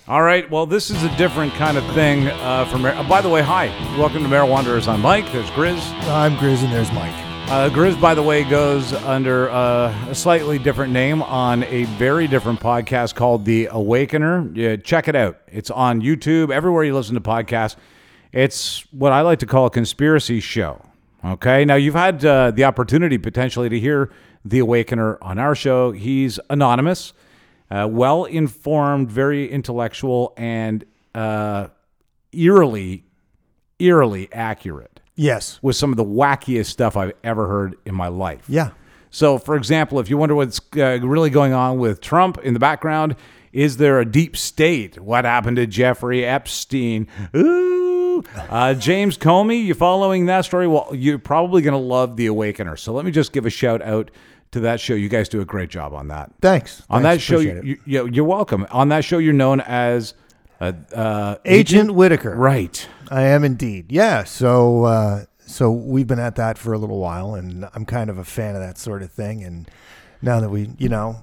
All right, well, this is a different kind of thing from... by the way, hi. Welcome to Marijuana Wanderers. I'm Mike. There's Grizz. I'm Grizz, and there's Mike. Grizz, by the way, goes under a slightly different name on a very different podcast called The Awakener. Yeah, check it out. It's on YouTube, everywhere you listen to podcasts. It's what I like to call a conspiracy show. Okay, now you've had the opportunity potentially to hear The Awakener on our show. He's anonymous. Well-informed, very intellectual, and eerily accurate. Yes. With some of the wackiest stuff I've ever heard in my life. Yeah. So, for example, if you wonder what's really going on with Trump in the background, is there a deep state? What happened to Jeffrey Epstein? Ooh. James Comey, you following that story? Well, you're probably going to love The Awakener. So let me just give a shout out to that show. You guys do a great job on that. Thanks. On that show, you're welcome. On that show, you're known as Agent Whitaker. Right. I am indeed. Yeah. So we've been at that for a little while, and I'm kind of a fan of that sort of thing. And now that we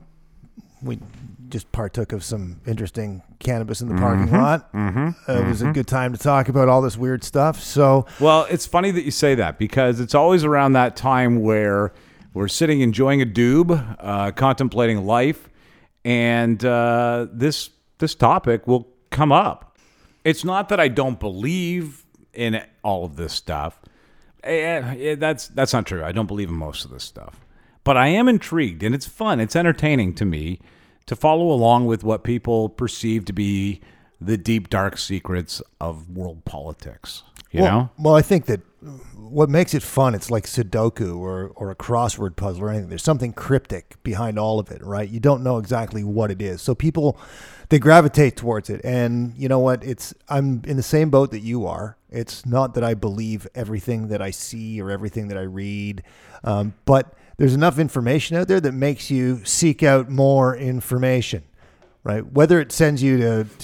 just partook of some interesting cannabis in the parking lot, it was a good time to talk about all this weird stuff. So, well, it's funny that you say that because it's always around that time where we're sitting enjoying a doob, contemplating life, and this topic will come up. It's not that I don't believe in all of this stuff. That's not true. I don't believe in most of this stuff. But I am intrigued, and it's fun. It's entertaining to me to follow along with what people perceive to be the deep, dark secrets of world politics. You know? Well, I think that what makes it fun, it's like Sudoku or a crossword puzzle or anything. There's something cryptic behind all of it, right? You don't know exactly what it is. So people, they gravitate towards it. And you know what? I'm in the same boat that you are. It's not that I believe everything that I see or everything that I read, but there's enough information out there that makes you seek out more information, right? Whether it sends you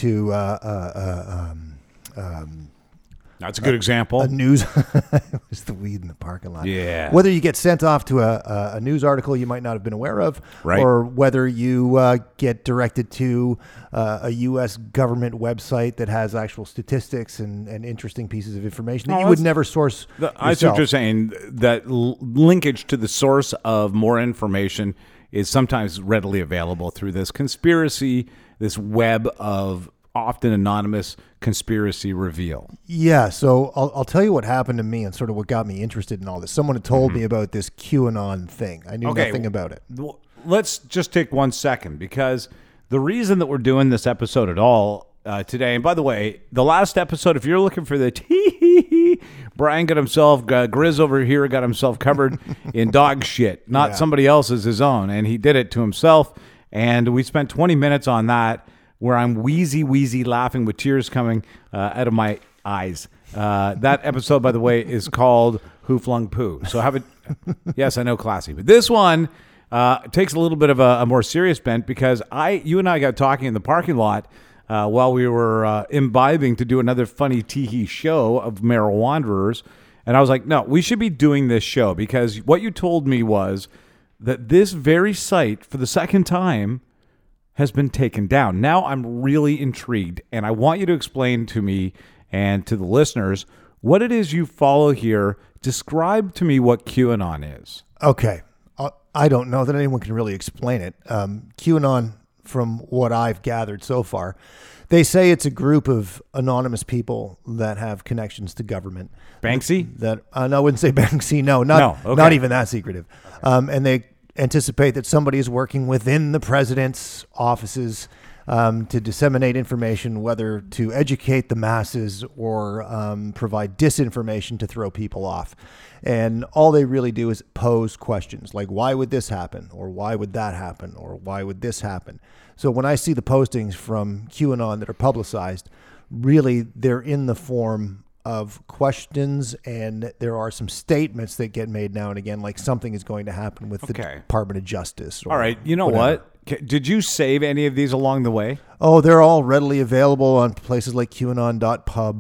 that's a good example. A news, it was the weed in the parking lot. Yeah. Whether you get sent off to a news article you might not have been aware of, right, or whether you get directed to a U.S. government website that has actual statistics and interesting pieces of information that you would never source yourself. I see what you're saying. That linkage to the source of more information is sometimes readily available through this conspiracy, this web of often anonymous conspiracy reveal. Yeah, so I'll tell you what happened to me and sort of what got me interested in all this. Someone had told me about this QAnon thing. I knew nothing about it. Well, let's just take 1 second, because the reason that we're doing this episode at all today, and by the way, the last episode, if you're looking for the Brian got himself, Grizz over here got himself covered in dog shit, not somebody else's, his own, and he did it to himself, and we spent 20 minutes on that, where I'm wheezy laughing with tears coming out of my eyes. That episode, by the way, is called Who Flung Poo. So have it. Yes, I know, classy. But this one takes a little bit of a more serious bent, because you and I got talking in the parking lot while we were imbibing to do another funny tee-hee show of Marijuana Wanderers. And I was like, no, we should be doing this show, because what you told me was that this very site, for the second time, has been taken down. Now I'm really intrigued, and I want you to explain to me and to the listeners what it is you follow here. Describe to me what QAnon is. Okay. I don't know that anyone can really explain it. QAnon, from what I've gathered so far, they say it's a group of anonymous people that have connections to government. Banksy? No, I wouldn't say Banksy. No, not even that secretive. And they anticipate that somebody is working within the president's offices to disseminate information, whether to educate the masses or provide disinformation to throw people off. And all they really do is pose questions like, why would this happen? Or why would that happen? Or why would this happen? So when I see the postings from QAnon that are publicized, really they're in the form of questions, and there are some statements that get made now and again, like something is going to happen with the Department of Justice. All right, you know whatever. What? Did you save any of these along the way? Oh, they're all readily available on places like QAnon.pub.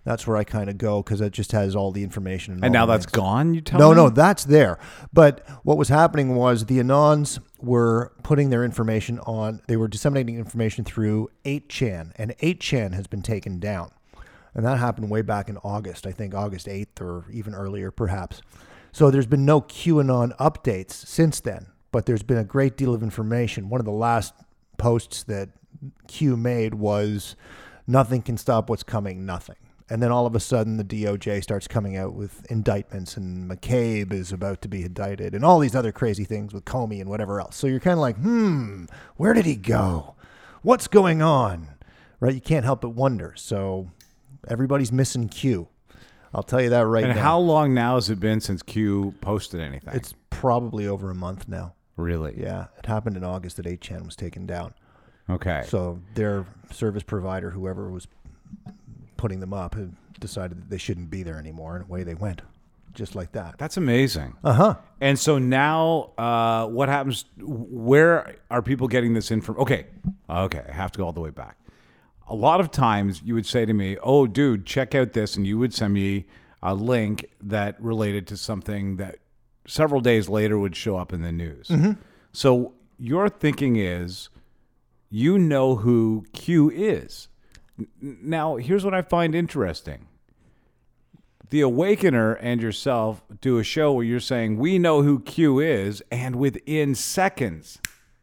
That's where I kind of go because it just has all the information. And now that's gone, you tell me? No, that's there. But what was happening was the Anons were putting their information on, they were disseminating information through 8chan, and 8chan has been taken down. And that happened way back in August, I think August 8th or even earlier perhaps. So there's been no QAnon updates since then, but there's been a great deal of information. One of the last posts that Q made was, nothing can stop what's coming, nothing. And then all of a sudden, the DOJ starts coming out with indictments, and McCabe is about to be indicted, and all these other crazy things with Comey and whatever else. So you're kind of like, where did he go? What's going on? Right? You can't help but wonder. So everybody's missing Q. I'll tell you that right now. And how long now has it been since Q posted anything? It's probably over a month now. Really? Yeah. It happened in August that 8chan was taken down. Okay. So their service provider, whoever was putting them up, had decided that they shouldn't be there anymore, and away they went, just like that. That's amazing. Uh-huh. And so now, what happens? Where are people getting this information? Okay, I have to go all the way back. A lot of times, you would say to me, "Oh, dude, check out this," and you would send me a link that related to something that several days later would show up in the news. Mm-hmm. So your thinking is, you know who Q is. Now, here's what I find interesting. The Awakener and yourself do a show where you're saying, we know who Q is, and within seconds,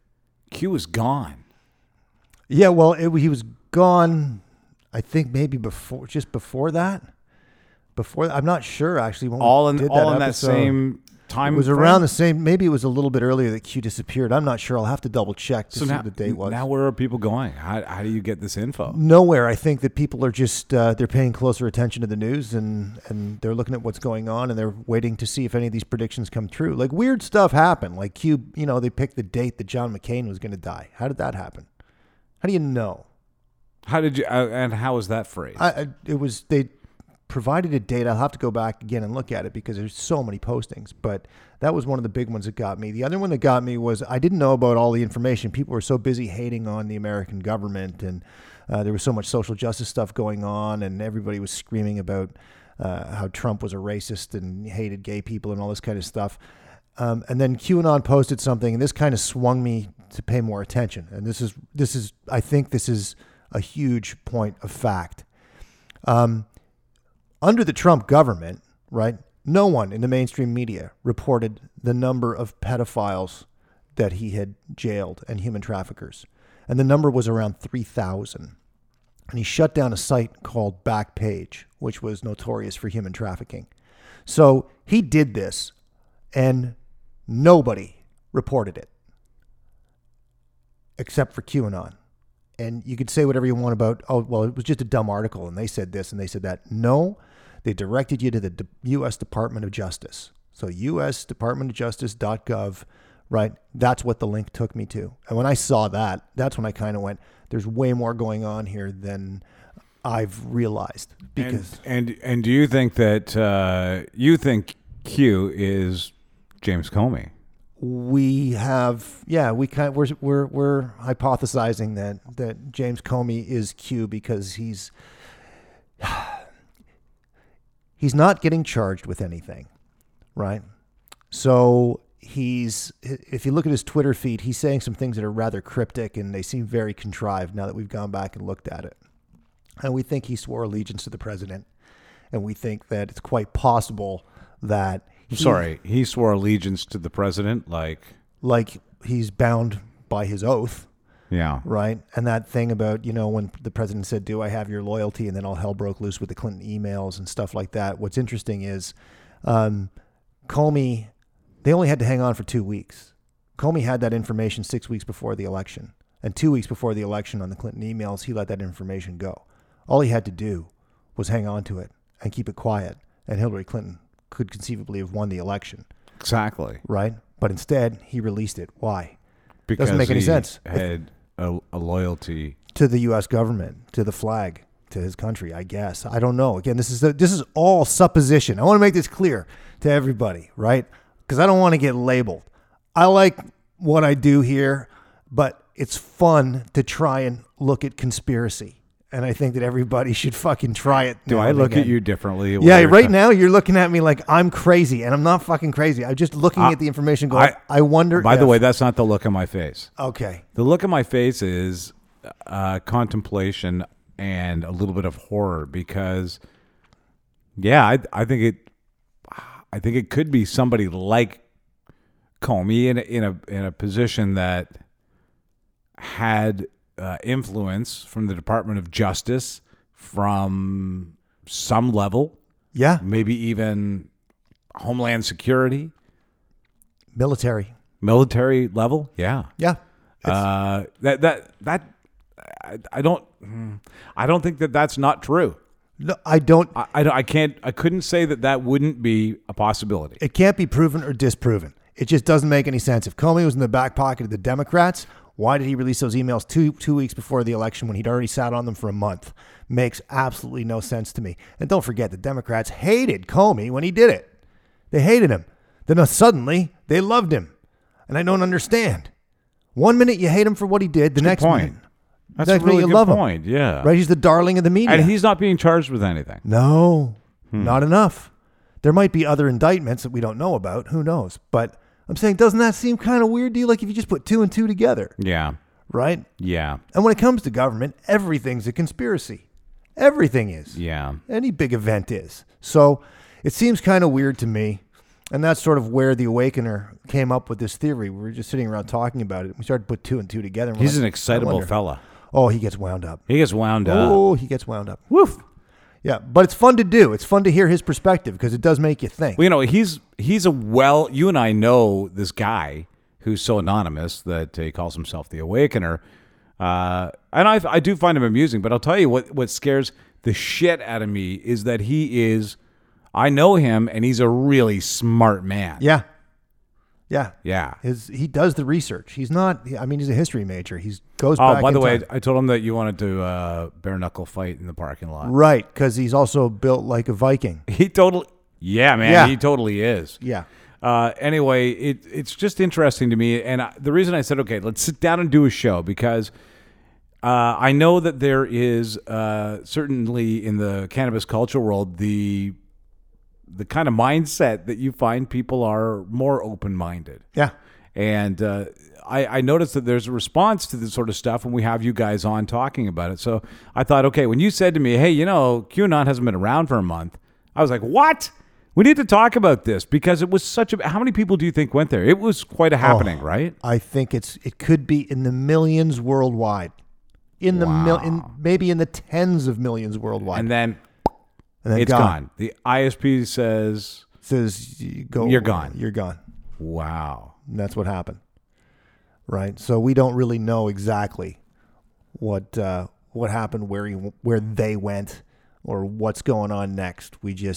Q is gone. Yeah, well, he was gone, I think maybe just before that. I'm not sure, actually. When all in that same time. It was frame? around the same, maybe it was a little bit earlier that Q disappeared. I'm not sure. I'll have to double check to see what the date was. Now where are people going? How do you get this info? Nowhere. I think that people are just, they're paying closer attention to the news and they're looking at what's going on and they're waiting to see if any of these predictions come true. Like weird stuff happened. Like Q, they picked the date that John McCain was going to die. How did that happen? How do you know? How did you, and how was that phrased? They provided a date. I'll have to go back again and look at it because there's so many postings, but that was one of the big ones that got me. The other one that got me was I didn't know about all the information. People were so busy hating on the American government, and there was so much social justice stuff going on, and everybody was screaming about how Trump was a racist and hated gay people and all this kind of stuff. And then QAnon posted something, and this kind of swung me to pay more attention. And this is I think this is a huge point of fact. Under the Trump government, right, no one in the mainstream media reported the number of pedophiles that he had jailed and human traffickers. And the number was around 3,000. And he shut down a site called Backpage, which was notorious for human trafficking. So he did this, and nobody reported it except for QAnon. And you could say whatever you want about, oh, well, it was just a dumb article, and they said this and they said that. No, they directed you to the U.S. Department of Justice. So usdepartmentofjustice.gov, right? That's what the link took me to. And when I saw that, that's when I kind of went, there's way more going on here than I've realized. Because And do you think that you think Q is James Comey? We have, we're hypothesizing that James Comey is Q because he's not getting charged with anything, right? So if you look at his Twitter feed, he's saying some things that are rather cryptic and they seem very contrived now that we've gone back and looked at it. And we think he swore allegiance to the president, and we think that it's quite possible that he swore allegiance to the president, like he's bound by his oath. Yeah. Right. And that thing about, when the president said, do I have your loyalty? And then all hell broke loose with the Clinton emails and stuff like that. What's interesting is Comey, they only had to hang on for 2 weeks. Comey had that information 6 weeks before the election. And 2 weeks before the election on the Clinton emails, he let that information go. All he had to do was hang on to it and keep it quiet. And Hillary Clinton could conceivably have won the election. Exactly. Right? But instead, he released it. Why? Because doesn't make any sense. Had a loyalty to the U.S. government, to the flag, to his country, I guess. I don't know. Again, this is all supposition. I want to make this clear to everybody, right? Because I don't want to get labeled. I like what I do here, but it's fun to try and look at conspiracy and I think that everybody should fucking try it. Do I look at you differently? Yeah, right now you're looking at me like I'm crazy, and I'm not fucking crazy. I'm just looking at the information going, I wonder. By the way, that's not the look on my face. Okay. The look on my face is contemplation and a little bit of horror because, yeah, I think it could be somebody like Comey in a position that had influence from the Department of Justice from some level. Yeah. Maybe even Homeland Security. Military level. Yeah. Yeah. I don't think that that's not true. No, I don't. I couldn't say that wouldn't be a possibility. It can't be proven or disproven. It just doesn't make any sense. If Comey was in the back pocket of the Democrats, why did he release those emails two weeks before the election when he'd already sat on them for a month? Makes absolutely no sense to me. And don't forget, the Democrats hated Comey when he did it. They hated him. Then suddenly they loved him. And I don't understand. 1 minute you hate him for what he did, the next minute. That's a really good point. Yeah. Right? He's the darling of the media. And he's not being charged with anything. No, not enough. There might be other indictments that we don't know about. Who knows? But I'm saying, doesn't that seem kind of weird to you? Like if you just put 2 and 2 together. Yeah. Right? Yeah. And when it comes to government, everything's a conspiracy. Everything is. Yeah. Any big event is. So it seems kind of weird to me. And that's sort of where the Awakener came up with this theory. We were just sitting around talking about it. We started to put 2 and 2 together. He's an excitable fella. Oh, he gets wound up. He gets wound up. Oh, he gets wound up. Woof. Yeah, but it's fun to do. It's fun to hear his perspective because it does make you think. Well, he's you and I know this guy who's so anonymous that he calls himself the Awakener. And I do find him amusing, but I'll tell you what scares the shit out of me is that I know him and he's a really smart man. Yeah. Yeah. Yeah. He does the research. He's a history major. He goes back. Oh, by the way, I told him that you wanted to bare knuckle fight in the parking lot. Right, because he's also built like a Viking. He totally is. Yeah. Anyway, it's just interesting to me. And the reason I said, okay, let's sit down and do a show because I know that there is certainly in the cannabis culture world, the kind of mindset that you find people are more open-minded. Yeah. And I noticed that there's a response to this sort of stuff when we have you guys on talking about it. So I thought, okay, when you said to me, hey, QAnon hasn't been around for a month, I was like, what? We need to talk about this because it was how many people do you think went there? It was quite a happening, right? I think it could be in the millions worldwide. Maybe in the tens of millions worldwide. And then it's gone. The ISP says you're gone. You're gone. Wow. And that's what happened. Right. So we don't really know exactly what happened, where they went, or what's going on next.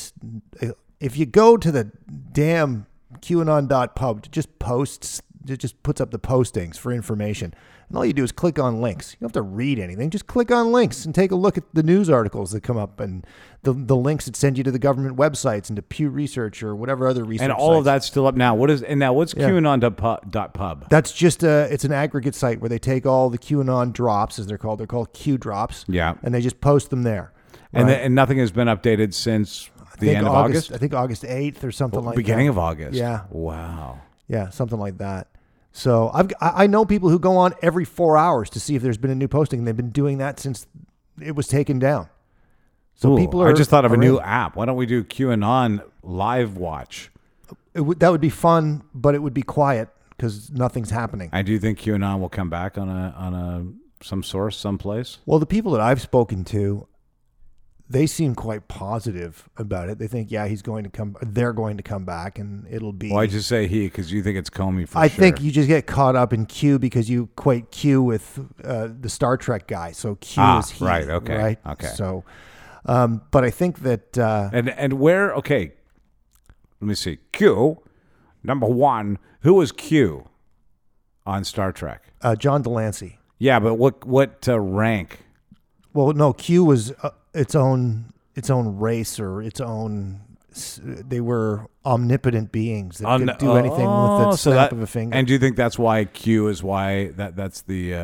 If you go to the damn QAnon.pub, it just puts up the postings for information. And all you do is click on links. You don't have to read anything. Just click on links and take a look at the news articles that come up and the links that send you to the government websites and to Pew Research or whatever other research. And all sites. of that's still up now. What's QAnon.pub? That's just it's an aggregate site where they take all the QAnon drops, as they're called. They're called Q drops. Yeah. And they just post them there. Right? And nothing has been updated since the end of August? I think August 8th or something like that. Beginning of August. Yeah. Wow. Yeah, something like that. So I know people who go on every 4 hours to see if there's been a new posting, and they've been doing that since it was taken down. So people are. I just thought of a new app. Why don't we do QAnon Live Watch? That would be fun, but it would be quiet because nothing's happening. I do think QAnon will come back on some source, someplace. Well, the people that I've spoken to, they seem quite positive about it. They think, yeah, they're going to come back, and it'll be. Why'd you say he? Because you think it's Comey for sure. I think you just get caught up in Q because you equate Q with the Star Trek guy. So Q is he. Right. Okay. Right. Okay. So, but I think that. And where? Okay. Let me see. Q, number one. Who was Q on Star Trek? John Delancey. Yeah, but what rank? Well, no, Q was its own race or its own. They were omnipotent beings that could do anything with the snap of a finger. And do you think that's why Q is why that's the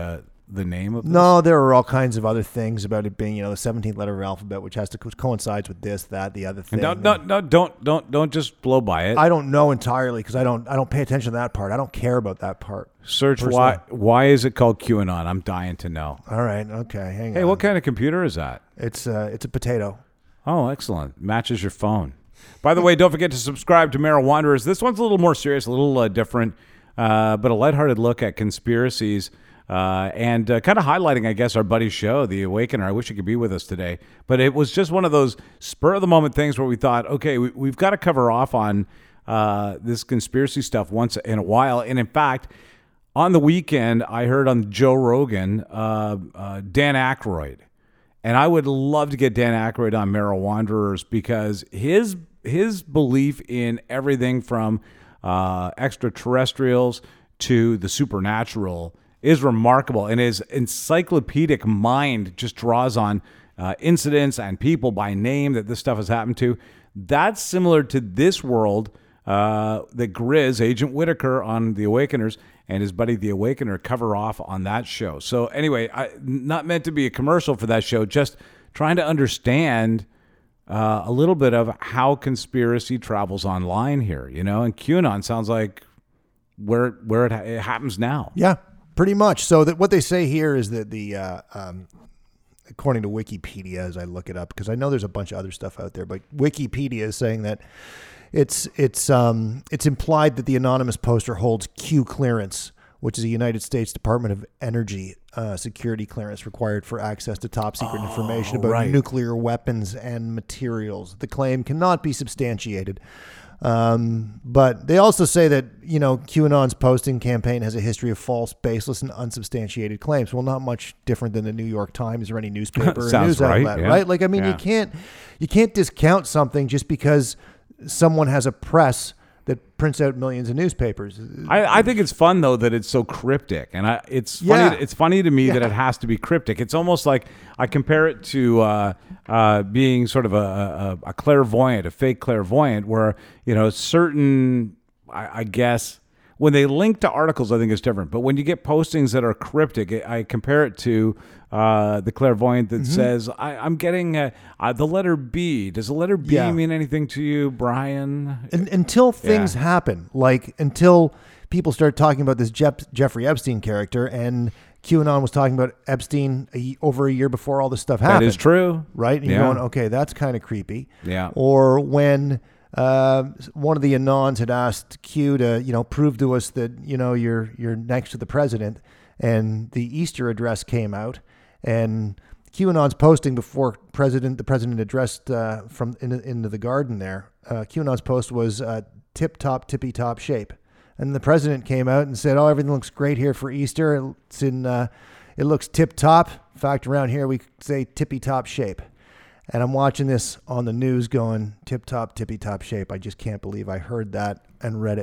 the name of this? No, there are all kinds of other things about it being, the 17th letter of alphabet, which coincides with this, that, the other thing. Don't just blow by it. I don't know entirely because I don't pay attention to that part. I don't care about that part. Search why is it called QAnon? I'm dying to know. All right, okay, hang on. Hey, what kind of computer is that? It's a potato. Oh, excellent. Matches your phone. By the way, don't forget to subscribe to Marrow Wanderers. This one's a little more serious, a little different, but a lighthearted look at conspiracies and kind of highlighting, I guess, our buddy's show, The Awakener. I wish he could be with us today. But it was just one of those spur-of-the-moment things where we thought, okay, we've got to cover off on this conspiracy stuff once in a while. And in fact, on the weekend, I heard on Joe Rogan, Dan Aykroyd. And I would love to get Dan Aykroyd on Marrow Wanderers because his belief in everything from extraterrestrials to the supernatural is remarkable. And his encyclopedic mind just draws on incidents and people by name that this stuff has happened to. That's similar to this world that Grizz, Agent Whitaker on The Awakeners, and his buddy The Awakener cover off on that show. So anyway, not meant to be a commercial for that show, just trying to understand a little bit of how conspiracy travels online here, and QAnon sounds like where it happens now. Yeah, pretty much. So that what they say here is that the according to Wikipedia, as I look it up, because I know there's a bunch of other stuff out there, but Wikipedia is saying that it's implied that the anonymous poster holds Q clearance, which is a United States Department of Energy security clearance required for access to top secret information about nuclear weapons and materials. The claim cannot be substantiated. But they also say that, QAnon's posting campaign has a history of false, baseless, and unsubstantiated claims. Well, not much different than the New York Times or any newspaper or news outlet, right? Like, I mean, you can't discount something just because someone has a press that prints out millions of newspapers. I think it's fun though that it's so cryptic, and it's funny. It's funny to me that it has to be cryptic. It's almost like I compare it to being sort of a clairvoyant, a fake clairvoyant, where certain I guess. When they link to articles, I think it's different. But when you get postings that are cryptic, I compare it to the clairvoyant that says, I'm getting the letter B. Does the letter B mean anything to you, Brian? Until things happen, like until people start talking about this Jeffrey Epstein character, and QAnon was talking about Epstein over a year before all this stuff happened. That is true. Right? And you're going, okay, that's kind of creepy. Yeah. Or when one of the Anons had asked Q to, prove to us that, you're next to the president, and the Easter address came out, and QAnon's posting before the president addressed from into the garden there. QAnon's post was tip-top, tippy-top shape. And the president came out and said, everything looks great here for Easter. It looks tip-top. In fact, around here we say tippy-top shape. And I'm watching this on the news going, tip-top, tippy-top shape. I just can't believe I heard that and read it.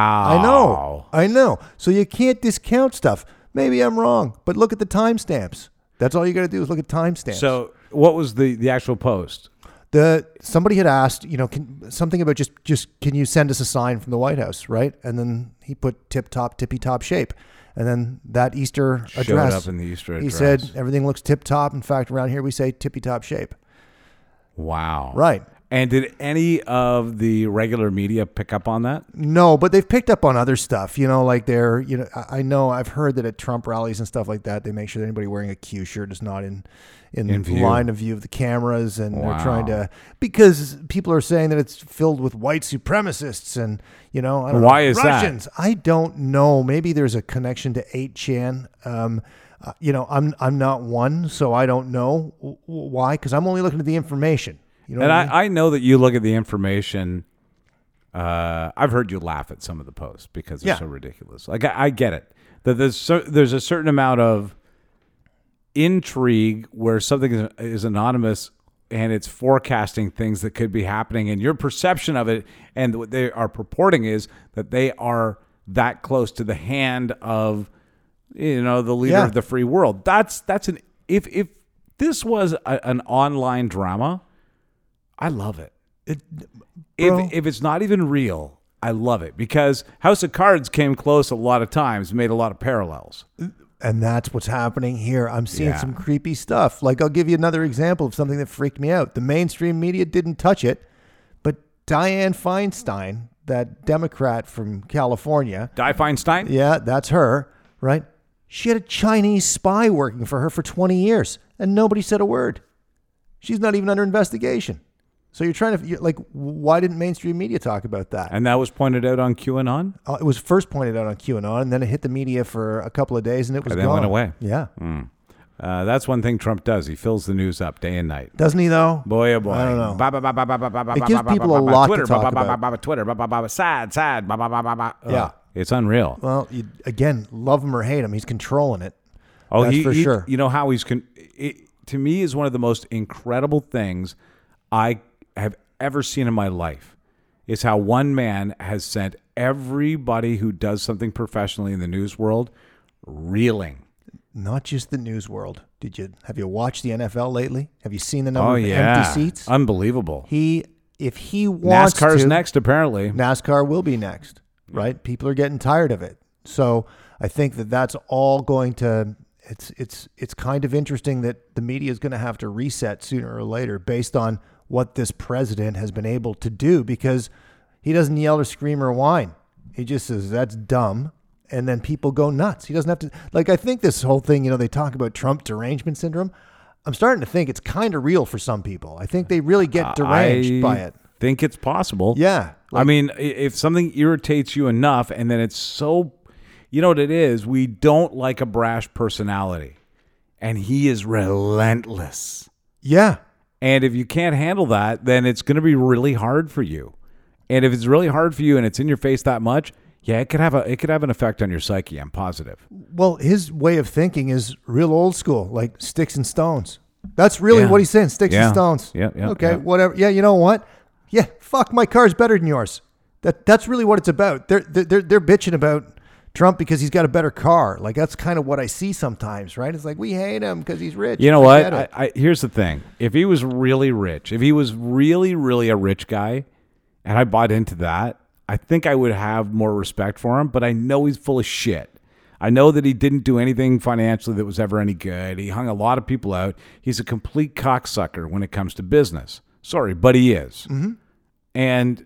Wow. I know. So you can't discount stuff. Maybe I'm wrong, but look at the timestamps. That's all you got to do is look at timestamps. So what was the actual post? Somebody had asked, something about just can you send us a sign from the White House, right? And then he put tip-top, tippy-top shape. And then that Easter address. Showed up in the Easter address. He said, everything looks tip-top. In fact, around here we say tippy-top shape. Wow. Right. And did any of the regular media pick up on that? No, but they've picked up on other stuff. I know I've heard that at Trump rallies and stuff like that, they make sure that anybody wearing a Q shirt is not in line of view of the cameras, and they're trying to, because people are saying that it's filled with white supremacists and why is Russians. that? I don't know. Maybe there's a connection to 8chan. I'm not one, so I don't know why, because I'm only looking at the information. I know that you look at the information. I've heard you laugh at some of the posts because they're so ridiculous. Like I get it that there's a certain amount of intrigue where something is anonymous and it's forecasting things that could be happening, and your perception of it and what they are purporting is that they are that close to the hand of the leader of the free world. That's if this was an online drama, I love it. If it's not even real, I love it, because House of Cards came close a lot of times, made a lot of parallels. And that's what's happening here. I'm seeing some creepy stuff. Like, I'll give you another example of something that freaked me out. The mainstream media didn't touch it, but Dianne Feinstein, that Democrat from California. Di Feinstein? Yeah, that's her, right? She had a Chinese spy working for her for 20 years, and nobody said a word. She's not even under investigation. So you're trying to, like, why didn't mainstream media talk about that? And that was pointed out on QAnon? It was first pointed out on QAnon, and then it hit the media for a couple of days, and it was then gone. Went away. Yeah. That's one thing Trump does. He fills the news up day and night. Doesn't he, though? Boy, oh boy. I don't know. It It gives people a lot to talk about. Twitter, sad. Yeah. It's unreal. Well, again, love him or hate him, he's controlling it. Oh, That's for sure. You know how to me is one of the most incredible things I have ever seen in my life is how one man has sent everybody who does something professionally in the news world reeling. Not just the news world. Have you watched the NFL lately? Have you seen the number of empty seats? Unbelievable. If he wants NASCAR's to, next, apparently. NASCAR will be next, right? People are getting tired of it. So I think that's all going to. It's kind of interesting that the media is going to have to reset sooner or later based on what this president has been able to do, because he doesn't yell or scream or whine. He just says, that's dumb. And then people go nuts. He doesn't have to, like, I think this whole thing, they talk about Trump derangement syndrome. I'm starting to think it's kind of real for some people. I think they really get deranged by it. Think it's possible. Yeah. I mean, if something irritates you enough and then it's so, you know what it is? We don't like a brash personality. And he is relentless. Yeah. And if you can't handle that, then it's going to be really hard for you. And if it's really hard for you and it's in your face that much, it could have an effect on your psyche. I'm positive. Well, his way of thinking is real old school, like sticks and stones. That's really what he's saying, sticks and stones. Yeah. Okay, whatever. Yeah, you know what? Yeah, fuck, my car's better than yours. That's really what it's about. They're bitching about Trump because he's got a better car. Like, that's kind of what I see sometimes, right? It's like, we hate him because he's rich. You know what? Here's the thing. If he was really rich, if he was really, really a rich guy, and I bought into that, I think I would have more respect for him, but I know he's full of shit. I know that he didn't do anything financially that was ever any good. He hung a lot of people out. He's a complete cocksucker when it comes to business. Sorry, but he is. Mm-hmm. And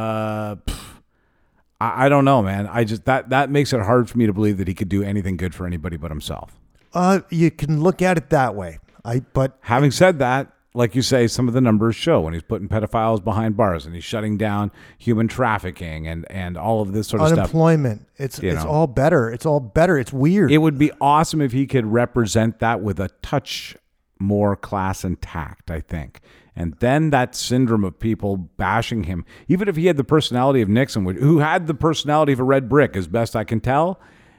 I don't know, man. I just that makes it hard for me to believe that he could do anything good for anybody but himself. You can look at it that way. But having said that, like you say, some of the numbers show when he's putting pedophiles behind bars and he's shutting down human trafficking and all of this sort of stuff. Unemployment. It's all better. It's all better. It's weird. It would be awesome if he could represent that with a touch more class and tact, I think. And then that syndrome of people bashing him, even if he had the personality of Nixon, who had the personality of a red brick, as best I can tell,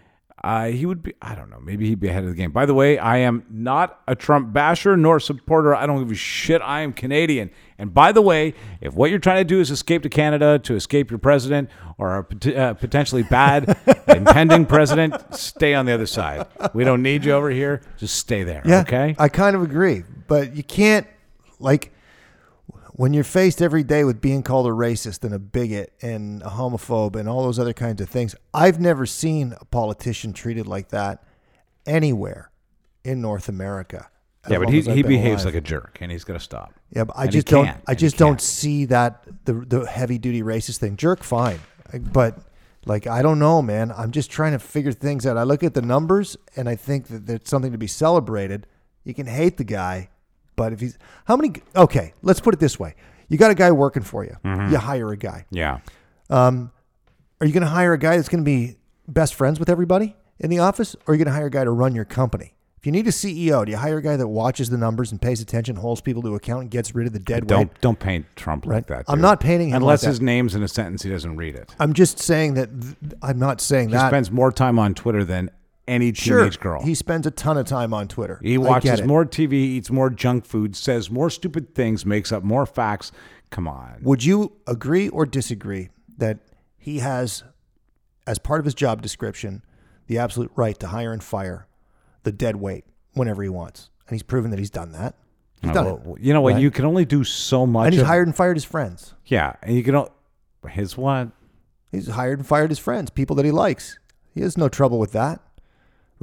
he would be, I don't know, maybe he'd be ahead of the game. By the way, I am not a Trump basher nor supporter. I don't give a shit. I am Canadian. And by the way, if what you're trying to do is escape to Canada to escape your president or a potentially bad impending president, stay on the other side. We don't need you over here. Just stay there, okay? I kind of agree. But you can't, like, when you're faced every day with being called a racist and a bigot and a homophobe and all those other kinds of things, I've never seen a politician treated like that anywhere in North America. Yeah, but he behaves like a jerk, and he's going to stop. Yeah, but I just don't see that the heavy duty racist thing. Jerk, fine, but like, I don't know, man. I'm just trying to figure things out. I look at the numbers, and I think that there's something to be celebrated. You can hate the guy. But if he's okay, let's put it this way. You got a guy working for you. Mm-hmm. You hire a guy. Yeah. Are you going to hire a guy that's going to be best friends with everybody in the office, or are you going to hire a guy to run your company? If you need a CEO, do you hire a guy that watches the numbers and pays attention, holds people to account, and gets rid of the dead weight? Don't paint Trump like that. Dude. I'm not painting him unless like his name's in a sentence he doesn't read it. I'm just saying that I'm not saying he spends more time on Twitter than any teenage girl. He spends a ton of time on Twitter. He watches more TV, eats more junk food, says more stupid things, makes up more facts. Come on. Would you agree or disagree that he has, as part of his job description, the absolute right to hire and fire the dead weight whenever he wants? And he's proven that he's done that. He's done it. You know what? Right? You can only do so much. And he's hired and fired his friends. Yeah. And you can his what? He's hired and fired his friends, people that he likes. He has no trouble with that.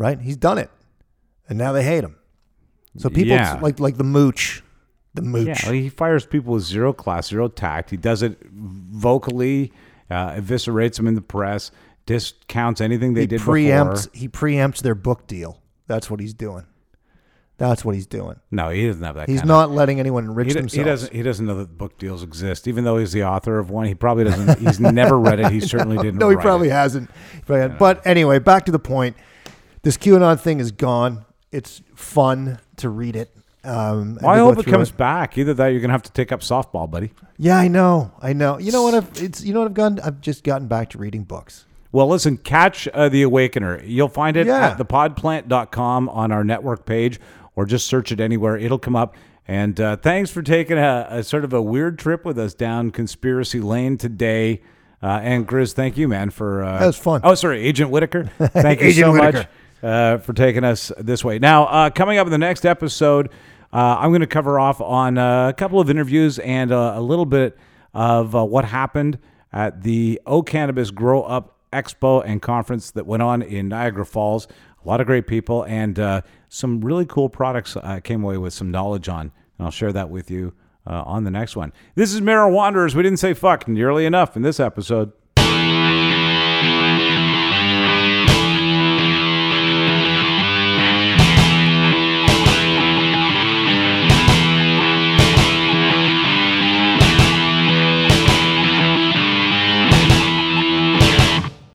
right? He's done it, and now they hate him. So people like the mooch. The mooch. Yeah, he fires people with zero class, zero tact. He does it vocally, eviscerates them in the press, discounts anything they did before. He preempts their book deal. That's what he's doing. That's what he's doing. No, he doesn't have that. He's not letting anyone enrich themselves. He doesn't know that book deals exist. Even though he's the author of one, he probably doesn't. He's never read it. He certainly didn't. No, he probably hasn't. But anyway, back to the point. This QAnon thing is gone. It's fun to read it. Well, I hope it comes back. Either that, or you're gonna have to take up softball, buddy. Yeah, I know. You know what? I've just gotten back to reading books. Well, listen, catch The Awakener. You'll find it at thepodplant.com on our network page, or just search it anywhere. It'll come up. And thanks for taking a sort of a weird trip with us down conspiracy lane today. And Grizz, thank you, man, for that was fun. Oh, sorry, Agent Whitaker. Thank you so much for taking us this way. Now, coming up in the next episode, I'm going to cover off on a couple of interviews and a little bit of what happened at the O Cannabis Grow Up Expo and conference that went on in Niagara Falls. A lot of great people and some really cool products I came away with some knowledge on. And I'll share that with you on the next one. This is Marijuana Wanderers. We didn't say fuck nearly enough in this episode.